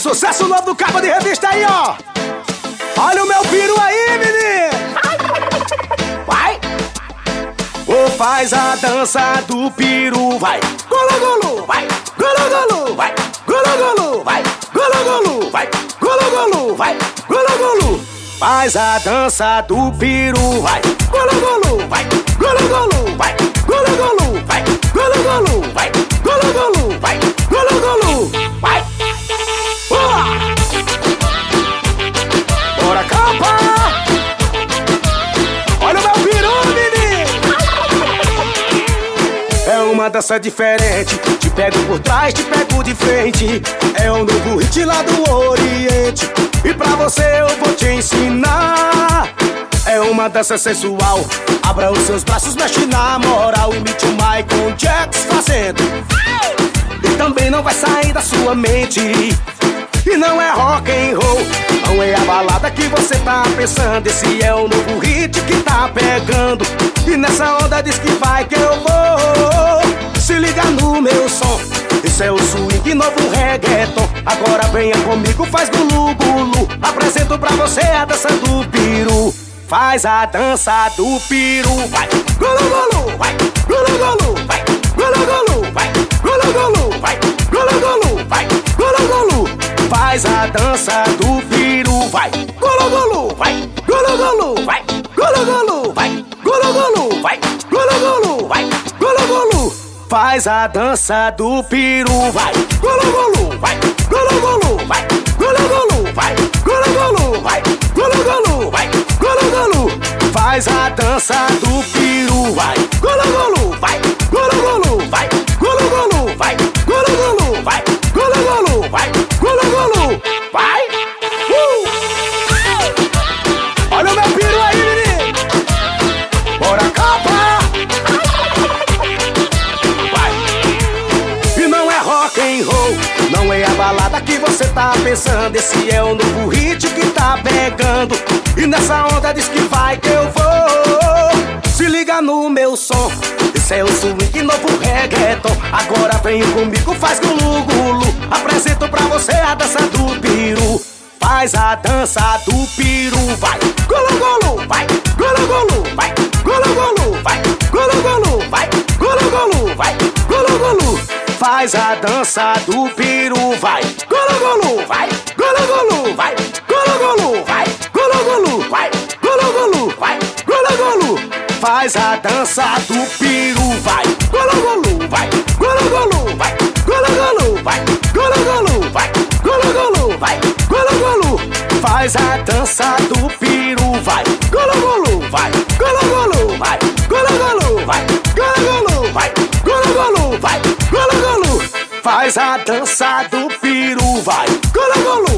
Sucesso novo do capa de revista aí, ó. Olha o meu piru aí, menino. Vai. Ô, faz a dança do piru, vai. Golo, golo, vai. Golo, golo, vai. Golo, golo, vai. Golo, golo, vai. Golo, golo, vai. Golo, golo. Faz a dança do piru, vai. Golo, golo, vai. Golo, golo, vai. Golo, golo, vai. Golo, golo, vai. Golo, golo, vai. Golo, golo, vai. Bora, capa! Olha o meu piru, menino! É uma dança diferente. Te pego por trás, te pego de frente. É um novo hit lá do Oriente. E pra você eu vou te ensinar. É uma dança sensual. Abra os seus braços, mexe na moral. Imite o Michael Jackson fazendo. E também não vai sair da sua mente. E não é rock and roll, não é a balada que você tá pensando. Esse é o novo hit que tá pegando. E nessa onda diz que vai que eu vou. Se liga no meu som. Esse é o swing, novo reggaeton. Agora venha comigo, faz gulu gulu. Apresento pra você a dança do piru. Faz a dança do piru, vai. Gulu gulu, vai. Gulu gulu, vai. Gulu gulu, vai. Gulu gulu, vai. Gulu gulu, vai. Gulu gulu. Faz a dança do piru, vai. Gulu gulu, vai. Gulu gulu, vai. Gulu gulu, vai. Gulu gulu, vai. Gulu gulu, vai. Gulu gulu. Faz a dança do piru, vai. Gulu gulu, vai. Gulu gulu, vai. Gulu gulu, vai. Gulu gulu, vai. Gulu gulu, vai. Gulu gulu. Faz a dança do piru, vai. Gulu gulu, vai. Gulu gulu, vai. Gulu gulu, vai. Gulu gulu, vai. Gulu gulu, vai. Gulu gulu, vai. Olha o meu piru aí, menino. Bora, capa. Vai. E não é rock and roll, não é a balada que você tá pensando. Esse é o novo hit que tá pegando. E nessa onda diz que vai que eu vou. Se liga no meu som. Esse é o swing, novo reggaeton. Agora vem comigo, faz gulu gulu. Apresento pra você a dança do piru. Faz a dança do piru, vai. Gulu gulu, vai. Gulu gulu, vai. Gulu gulu, vai. Gulu gulu, vai. Gulu gulu, vai. Gulu gulu. Faz a dança do piru, vai. Gulu gulu, vai. Gulu gulu, vai. Gulu gulu, vai. Gulu gulu, vai. Gulu gulu, vai. Gulu gulu. Faz a dança do piru, vai. Gulu gulu, vai. Gulu gulu, vai. Gulu gulu, vai. Gulu gulu, vai. Gulu gulu, vai. Gulu gulu. Faz a dança do piru, vai. Gulu gulu, vai. Gulu gulu, vai. Gulu gulu, vai. Gulu gulu, vai. Gulu gulu, vai. Gulu gulu. Faz a dança do piru, vai. Gulu gulu.